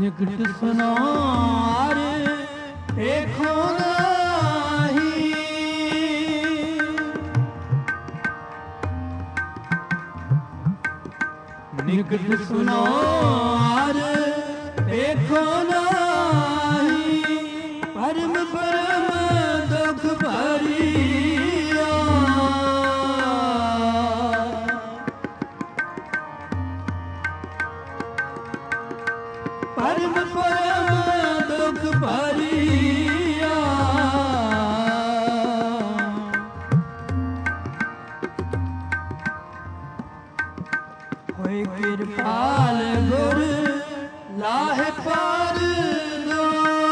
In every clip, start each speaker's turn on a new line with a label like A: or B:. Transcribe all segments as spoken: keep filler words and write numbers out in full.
A: निकट सुनार देखो नाही, निकट सुनार देखो नाही, परम परम दुख भरिया, परम परम दुख भरिया, होय कृपाल गुर लाहे पार दो,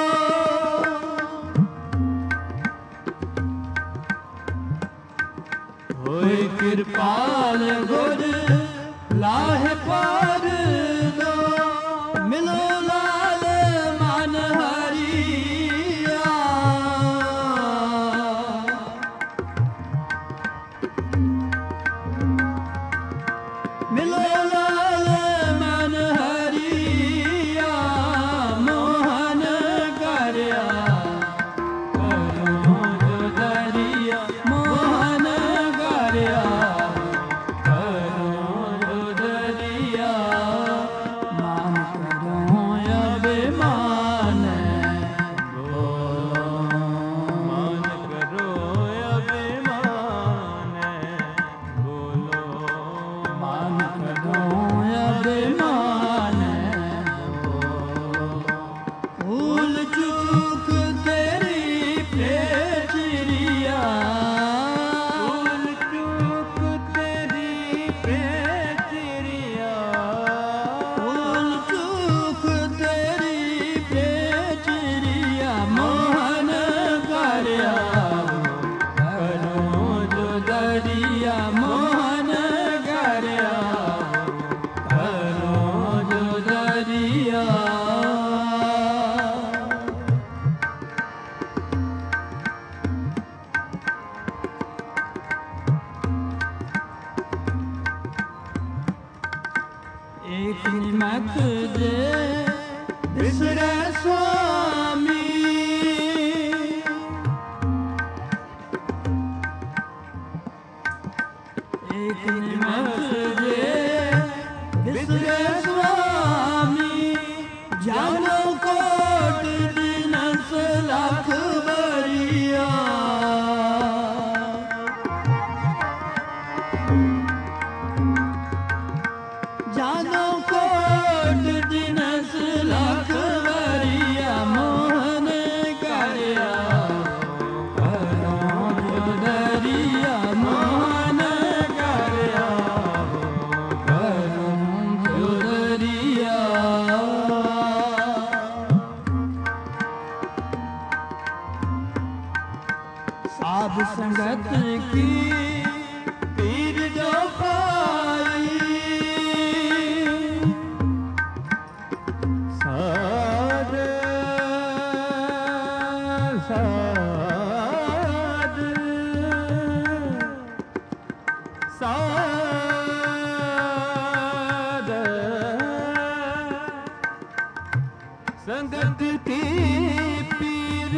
A: होय कृपाल गुर लाहे पार दो, मिलो लाल मन हरिया, मिलो लाल मन हरिया, मोहन करया करो जो दरिया, मोहन करया करो जो दरिया, मान करो अभिमान बोलो, मान करो अभिमान बोलो, मान करो अभिमान बोलो, भूल चूक तेरी पेचरिया, भूल चूक तेरी पेचरिया, भूल चूक तेरी पेचरिया, मोहन करया करो जो दरिया, मोहन करया करो जो दरिया, एक निमक जे बिसरे स्वामी, एक निमक जे बिसरे स्वामी, जानो कोट दिनस लाख बरिया, जानो कोट दिनस लाख बरिया, मोहन करया करो जो दरिया, मोहन करया करो जो दरिया, साध संगत की पीर जो पाई, साध साध साध संगत की पीर,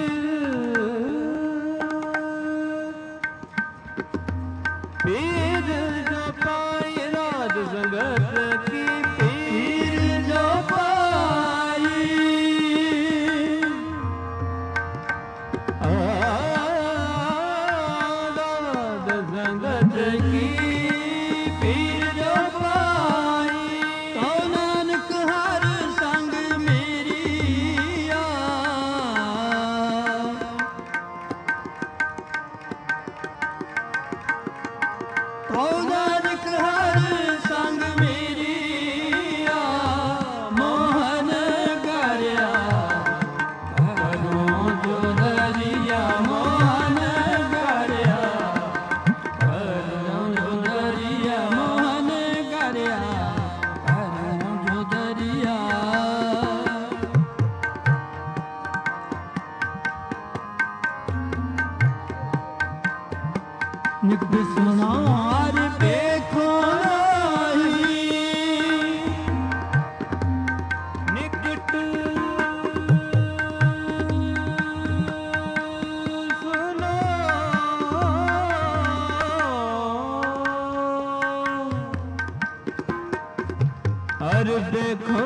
A: पीर जो पाई, राध संगत की पीर जो पाई, राध संगत की पीर जो पाई, तो नानक हर संग मेरिया, तो नानक हर संग मेरिया, मोहन करया करो जो दरिया, मोहन करया करो जो दरिया, मोहन करया करो जो दरिया, निकट सुनार देखो नाही, निकट देखो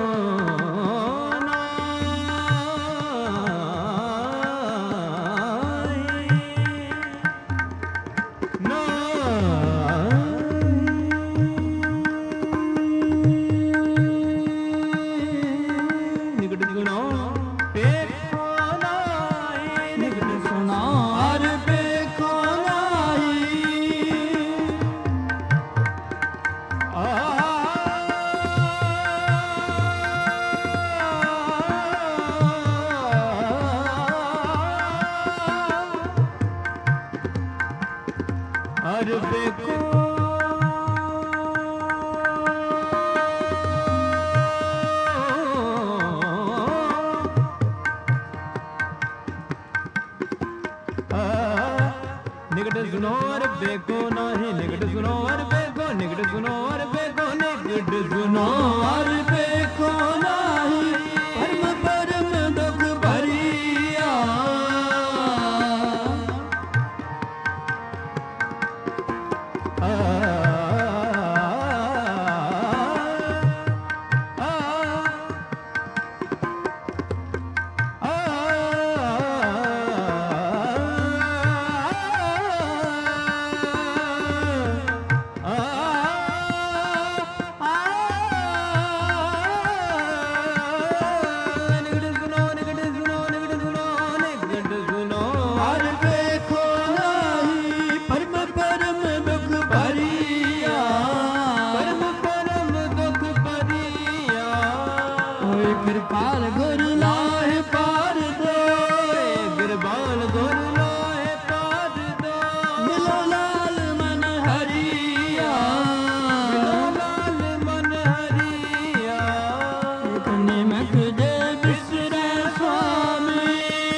A: और देखो निकट सुनो और बेको नहीं निकट सुनो और बेको निकट सुनो और बेको निकट सुनो और बेको नहीं परम परम दुख भरिया आ, कृपाल गुरु लाहे पार दो कृपाल गुरु लाहे पार दो मिलो लाल मन हरिया मिलो लाल मन हरिया इतने मख जे बिसरे स्वामी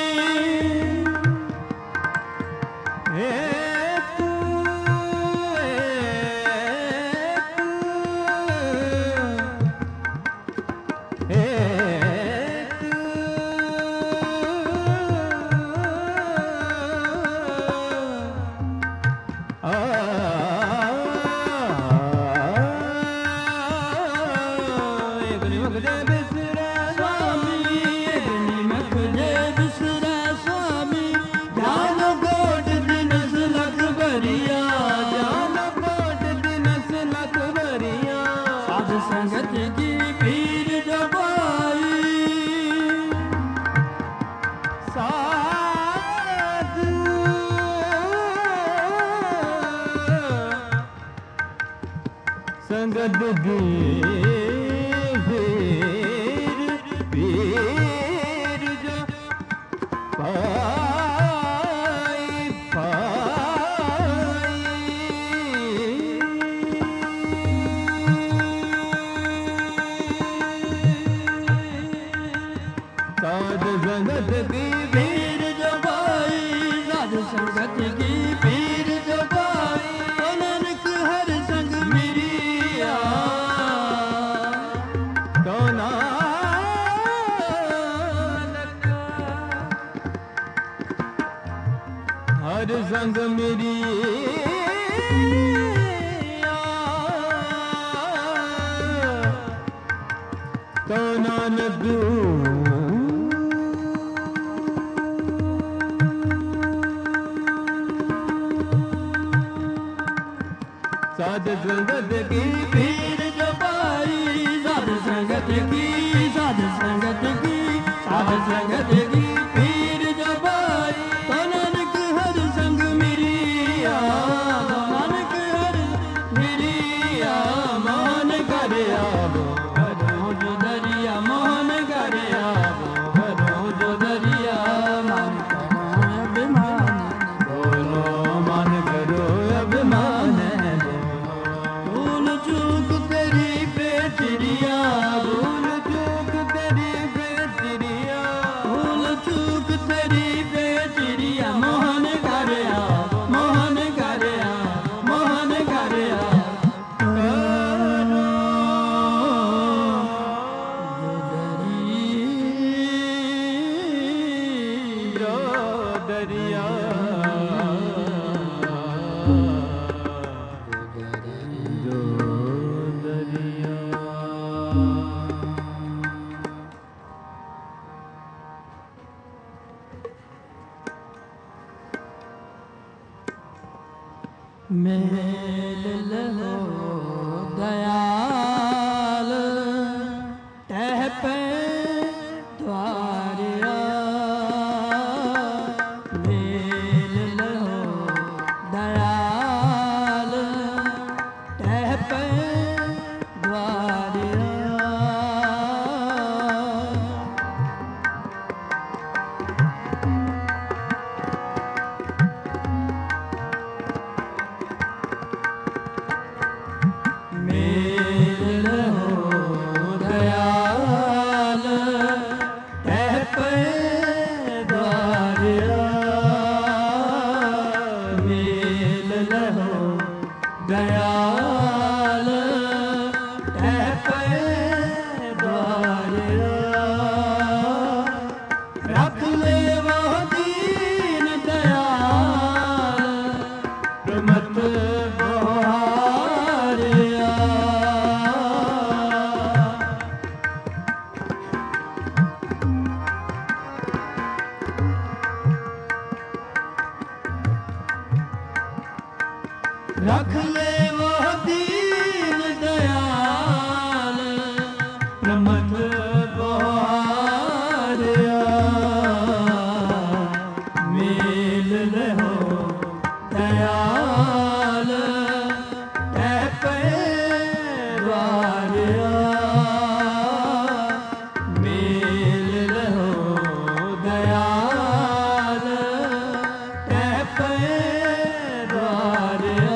A: हे तू हे संगत की पीर जबाई साध संगत की पीर पीर जबाई पाई साध संगत की पीर जबाई साध संगत की पीर जबाई नानक हर संग मिरिया तो नानक हर संग मिरिया तो नानक साध संगत की पीर जबाई साध संगत की साध संगत की साध संगत की पीर जबाई तो नानक हर संग मिरिया तो नानक हर मिरिया मोहन करे आवो भरो जो दरिया मोहन करे आवो भरो जो दरिया मन करो अभिमान बोलो मन करो अभिमान भूल चूक तेरी बेटिया भूल चूक तेरी बेटिया भूल चूक तेरी बेटिया मोहन करया मोहन करया मोहन करया दरिया जो दरिया मेल लहो दयाल टह पे द्वारिया मेल लहो दयाल टह पे द्वारिया मेल लहो दयाल टह पे द्वारिया मेल लहो दयाल टह पे द्वारिया रख ले वो दीन दयाल प्रमत बहारिया रख ले वो दीन दयाल प्रमथ बहारिया मेल लहो दयाल टह पे द्वारिया मेल लहो दयाल टह पे द्वारिया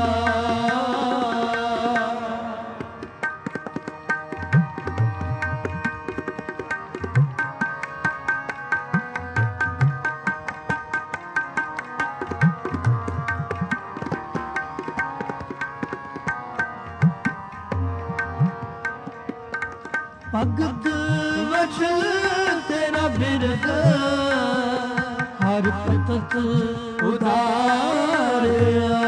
A: भगत वचन तेरा बिरद हर पतत उधारिया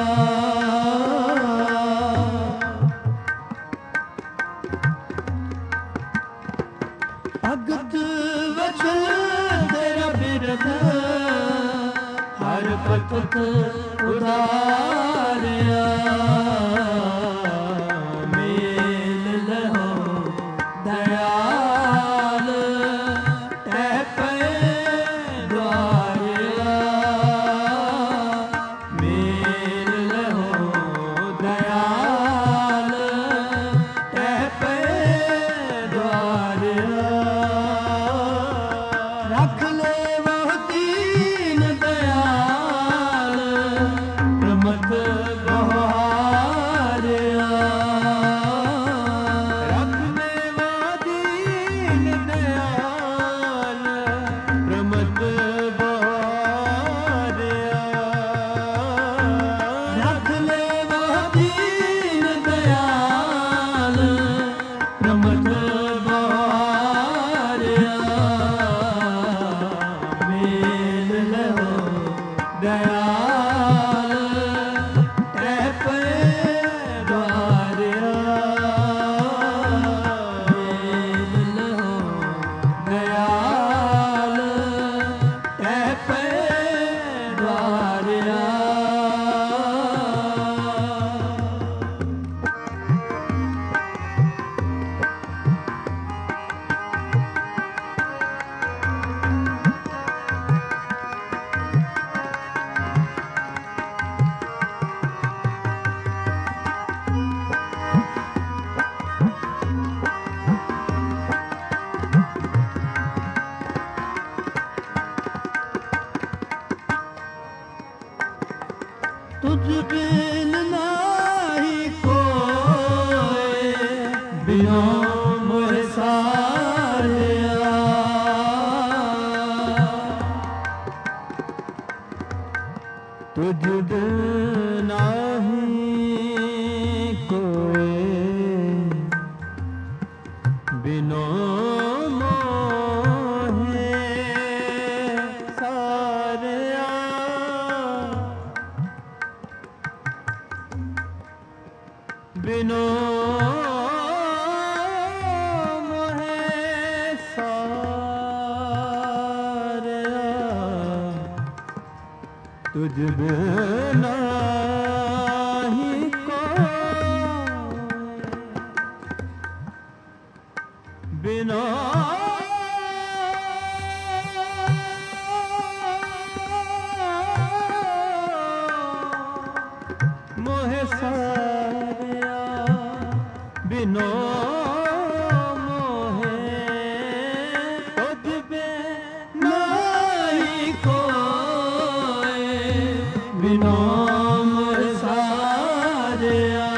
A: भगत वचन तेरा बिरद हर पतत उधारिया मेल लहो दयाल टह पे द्वारिया मेल लहो दयाल टह पे द्वारिया रख ले वो दीन दयाल प्रमथ बहारिया रख ले वो दीन दयाल प्रमथ बहारिया रख ले वो दीन दयाल प्रमथ बहारिया मेल लहो दयाल टह पे द्वारिया मेल लहो दयाल टह पे द्वारिया तुझ बिन नाही कोई बिना मोहे सारिया तुझ बिन नाही कोई बिना मोहे सारिया बिनो मोहे सारिया तुझ बिना ਬਿਨਾਮ ਸਾਰਿਆ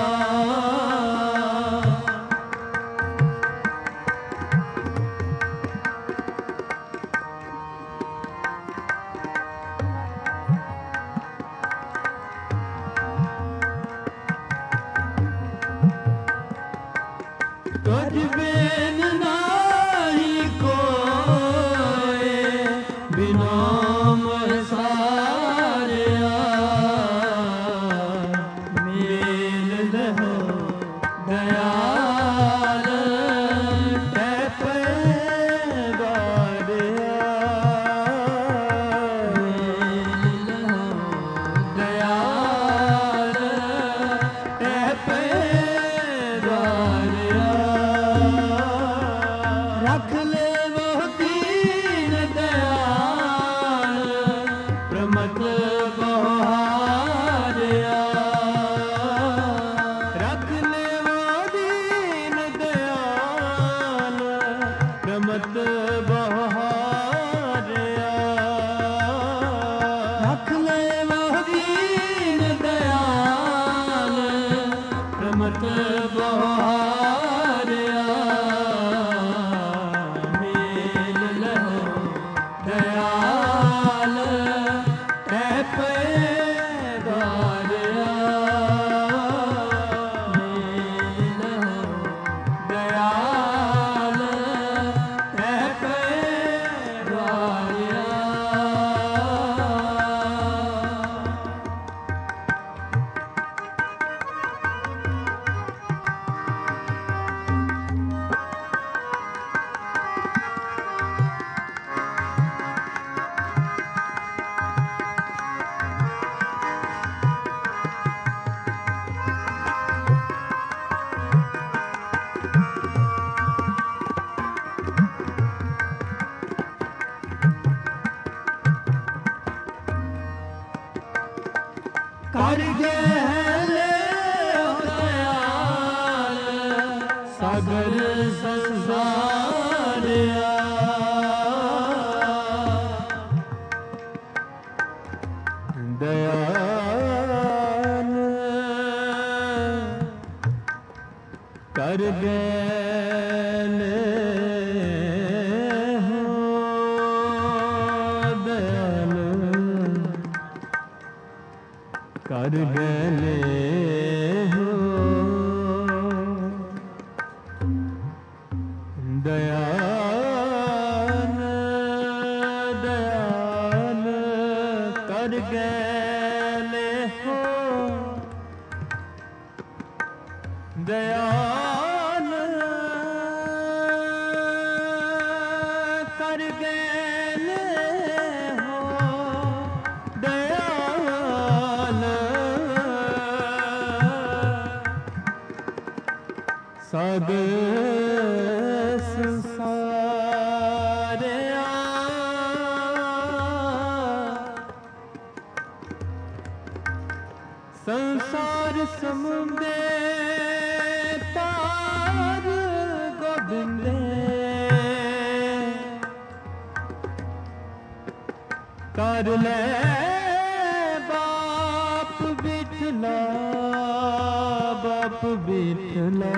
A: ਤੁਝ ਬਿਨ ਨਾਹੀ ਕੋਇ ਬਿਨਾਮ ਸਾਰਿਆ ਮੇਲ ਲਹੋ ਦਇਆਲ ਤੈ ਪੈਗਾਰਿਆ ਮੇਲ ਲਹੋ ਦਇਆਲ ਤੈ ਪੈਗਾਰਿਆ ਰੱਖ ਲੈ ਵੋ ਦੀਨ ਦਇਆਲ ਪ੍ਰਮਤ ਬਹਾਰਿਆ ਰੱਖ ਲੈ ਵੋ ਦੀਨ ਦਇਆਲ ਪ੍ਰਮਤ ਬਹਾਰਿਆ ਰੱਖ ਲੈ ਵੋ ਦੀਨ ਦਇਆਲ ਪ੍ਰਮਤ ਬਹਾਰਿਆ ਮੇਲ ਲਹੋ ਦਇਆਲ ਤੈ ਪੈਗਾਰਿਆ ਮੇਲ ਲਹੋ ਦਇਆਲ ਤੈ ਪੈਗਾਰਿਆ ਕਰ ਗਹਿਲੇ ਦਇਆਲ ਸਾਗਰ ਸੰਸਾਰਿਆ ਦਇਆਲ ਕਰ ਗਹਿਲੇ ਹੋ ਦਇਆਲ ਕਰ ਗਲੇ ਹੋ ਦਇਆਲ ਦਇਆਲ ਕਰ ਗਲੇ ਹੋ ਦਇਆਲ ਕਰ ਗਲੇ ਹੋ ਦਇਆਲ ਸਾਗਰ ਸੰਸਾਰਿਆ ਸੰਸਾਰ ਸਮੁੰਦੇ ਪਾਰ ਗੋਬਿੰਦੇ ਕਰ ਲੈ ਬਾਪ ਬਿਠਲਾ ਬਾਪ ਬਿਠਲਾ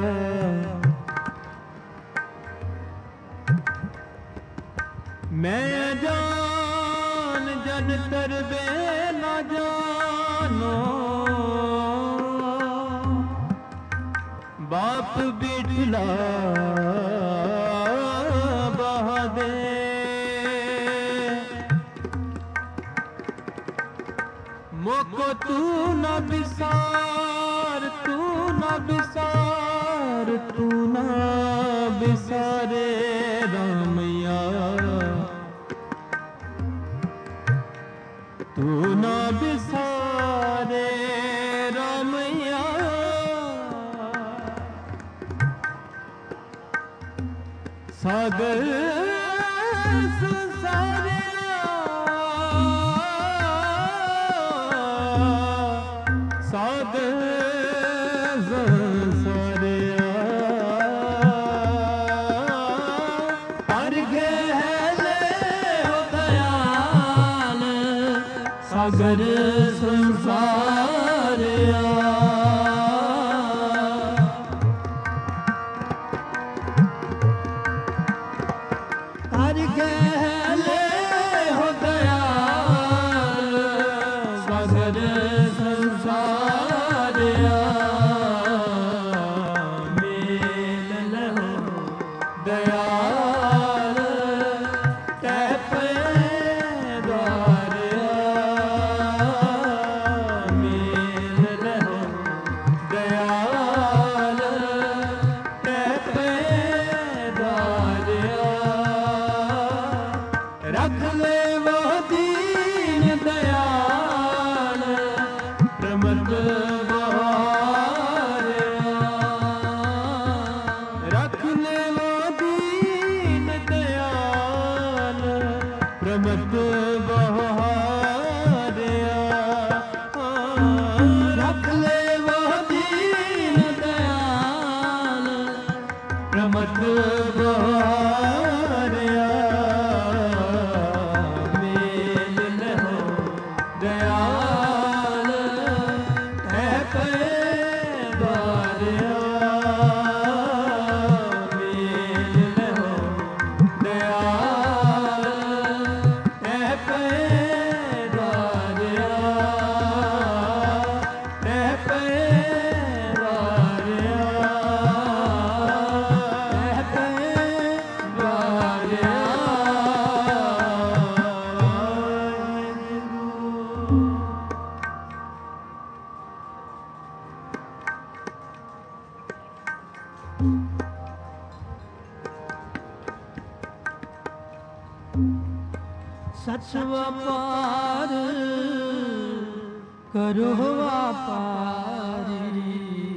A: ਮੈਂ ਜਾਨ ਜਨ ਤਰਵੇ ਨਾ ਜਾਨੋ ਬਾਪ ਬਿਠਲਾ ਬਹਾਦੇ मोको तू न बिसार तू न बिसार तू न बिसारे रामैया तू न बिसारे रामैया सागर संसारे ਸਾਗਰ ਸੰਸਾਰਿਆ ਕਰ ਗਹਿਲੇ ਹੋ ਦਇਆਲ ਸਾਗਰ ਸੰਸਾਰਿਆ ਕਰ ਗਹਿਲੇ ਹੋ ਦਇਆਲ ਸਾਗਰ ਸੰਸਾਰਿਆ ਮੇਲ ਲਹੋ ਦਇਆਲ ਤੈ ਪੈਦਾਰਿਆ ਮੇਲ ਲਹੋ ਦਇਆਲ ਤੈ ਪੈਦਾਰਿਆ ਰੱਖ ਲੈ ਵੋ ਦੀਨ ਦਇਆਲ ਪ੍ਰਮਤ ਬਹਾਰਿਆ ਰੱਖ ਲੈ ਵੋ ਦੀਨ ਦਇਆਲ ਪ੍ਰਮਤ ਬਹਾਰਿਆ ਰੱਖ ਲੈ ਵੋ ਦੀਨ ਦਇਆਲ ਪ੍ਰਮਤ ਬਹਾਰਿਆ ਮੇਲ ਲਹੋ ਦਇਆਲ ਤੈ ਪੈਦਾਰਿਆ ਮੇਲ ਲਹੋ ਦਇਆਲ ਤੈ ਪੈਦਾਰਿਆ ਤੈ ਪੈਦਾਰਿਆ ਤੈ ਪੈਦਾਰਿਆ ਸਚ ਵਪਾਰ ਕਰੋ ਵਪਾਰੀ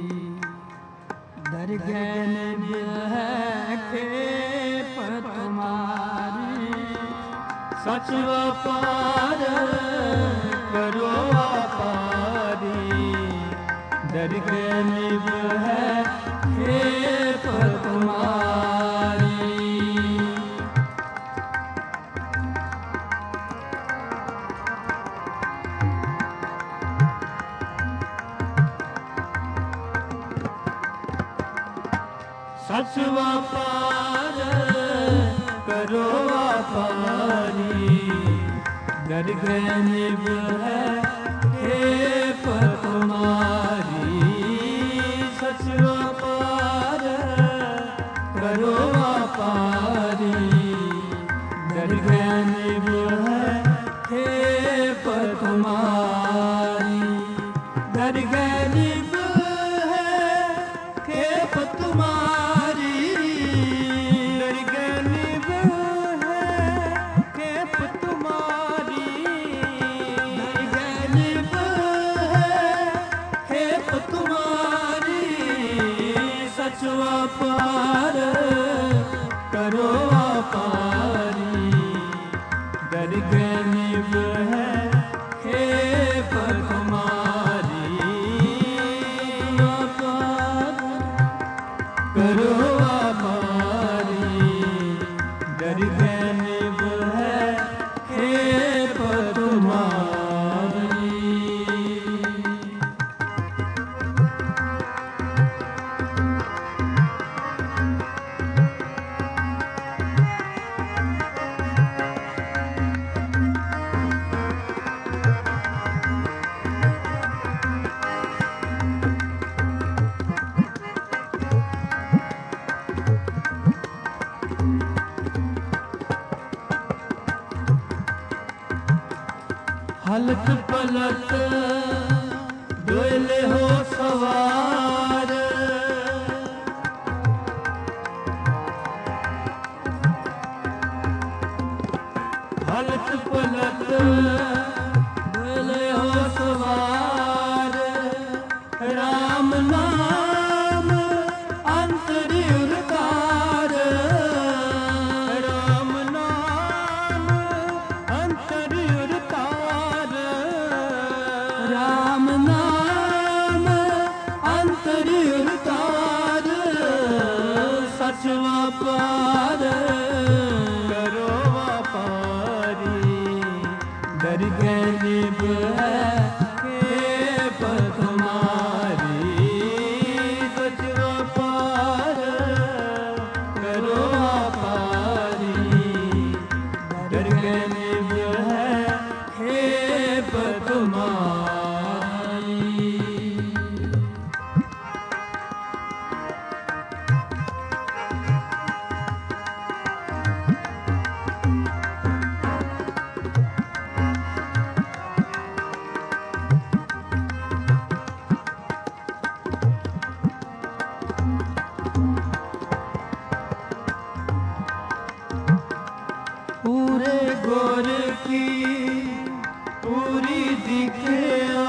A: ਦਰਗਹਿ ਨਿਭੈ ਖੇਪ ਤੁਮਾਰੀ ਸਚ ਵਪਾਰ ਕਰੋ ਵਪਾਰੀ ਦਰਗਹਿ ਨਿਭੈ ਖੇਪ ਤੁਮਾਰੀ ਸਚ ਵਪਾਰ ਕਰੋ ਵਪਾਰੀ ਦਰਗਹਿ ਨਿਭੈ ਖੇਪ ਤੁਮਾਰੀ ਸਚ ਵਪਾਰ ਕਰੋ ਵਪਾਰੀ ਦਰਗਹਿ ਨਿਭੈ ਖੇਪ ਤੁਮਾਰੀ ਦਰਗਹਿ ਨਿਭੈ ਖੇਪ ਤੁਮਾਰੀ ਦਰਗਹਿ ਨਿਭੈ ਖੇਪ ਤੁਮਾਰੀ ਦਰਗਹਿ ਨਿਭੈ ਖੇਪ ਤੁਮਾਰੀ ਸਚ ਵਪਾਰ ਕਰੋ ਵਪਾਰੀ ਦਰਗਹਿ ਨਿਭੈ ਖੇਪ ਤੁਮਾਰੀ ਵਪਾਰ ਕਰੋ ਵਪਾਰੀ ਦਰਗਹਿ ਨਿਭੈ ਖੇਪ ਤੁਮਾਰੀ ਹਲਤ ਪਲਤ ਦੋਇਲੇ ਹੋ ਸਵਾਰ ਹਲਤ ਪਲਤ ਦੋਇਲੇ ਹੋ ਸਵਾਰ ਰਾਮ ਨਾਮ ਅੰਤਰਿ ਉਰਤਾਰ ਰਾਮ ਨਾਮ ਅੰਤਰਿ ਉਰਤਾਰ ਰਾਮ ਨਾਮ ਅੰਤਰਿ ਉਰਤਾਰ ਸਚ ਵਪਾਰ ਕਰੋ ਵਪਾਰੀ डर के निभ है खेप तुम्हारी, सचवा पार करो अपारी। डर के निभ है खेप तुम्हारी। पूरे गोर की पूरी दिखिया,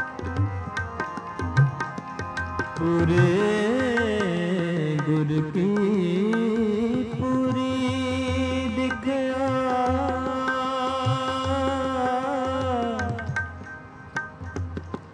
A: पूरे गुर की